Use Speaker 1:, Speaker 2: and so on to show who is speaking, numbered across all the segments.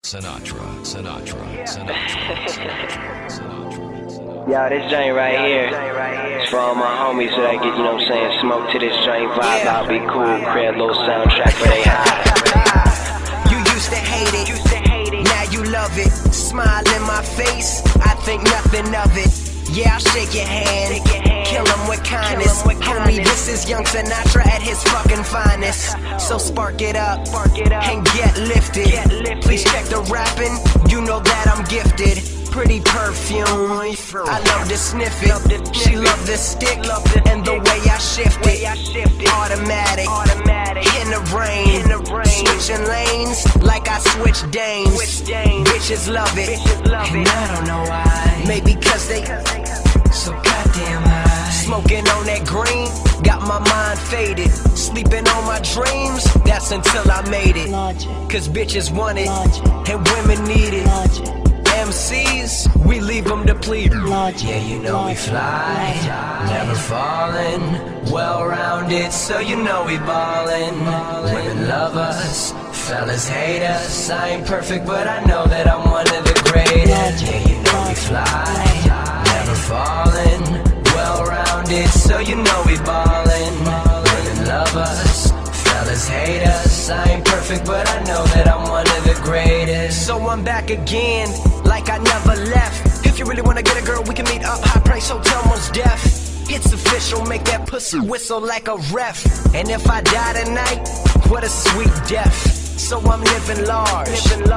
Speaker 1: Sinatra.
Speaker 2: Yo, this joint right here, it's for all my homies so I get, you know what I'm saying, smoke to this joint, vibe out, be cool, create a little soundtrack for they high.
Speaker 3: You used to hate it, now you love it. Smile in my face, I think nothing of it. Yeah, I'll shake your hand, kill him with kindness. Homie, this is young Sinatra at his fucking finest. So spark it up and get lifted. Please check the rapping, you know that I'm gifted. Pretty perfume, I love to sniff it. She love the stick and the way I shift it. Automatic, in the rain, switching lanes like I switch dames. Bitches love it, and I don't know why. Maybe cause they so goddamn high. Smoking on that green, got my mind faded. Sleeping on my dreams, that's until I made it. Cause bitches want it, and women need it. MCs, we leave them depleted. Yeah, you know we fly, never falling. Well-rounded, so you know we ballin'. Women love us, fellas hate us. I ain't perfect, but I know that I'm one of the greatest. Yeah, you know we fly, never falling. Well-rounded, so you know we ballin'. Women love us, fellas hate us. I ain't perfect, but I know that I'm one of the greatest. So I'm back again, like I never left. If you really wanna get a girl, we can meet up, high price hotel, most deaf. It's official, make that pussy whistle like a ref. And if I die tonight, what a sweet death. So I'm living large,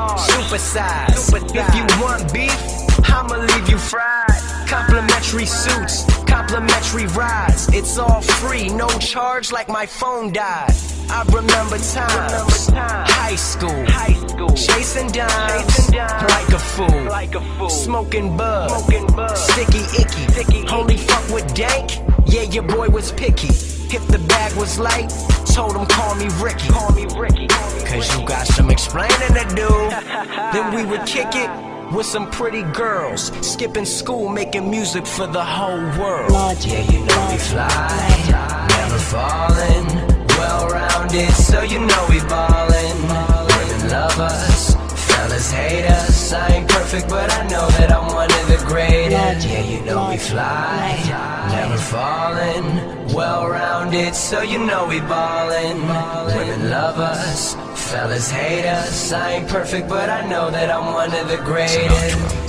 Speaker 3: supersize. If you want beef, I'ma leave you fried. Complimentary suits, complimentary rides. It's all free, no charge like my phone died. I remember times, high school, chasing dimes like a fool, smoking bud, sticky icky, only fuck with dank, yeah your boy was picky. If the bag was light, told him call me Ricky. Cause you got some explaining to do. Then we would kick it with some pretty girls, skipping school, making music for the whole world. Yeah, you know we fly, never falling. Well-rounded, so you know we ballin'. Women love us, fellas hate us. I ain't perfect, but I know that I'm one of the greatest. Yeah, you know we fly, never falling. Well-rounded, so you know we ballin'. Women love us, fellas hate us. I ain't perfect, but I know that I'm one of the greatest.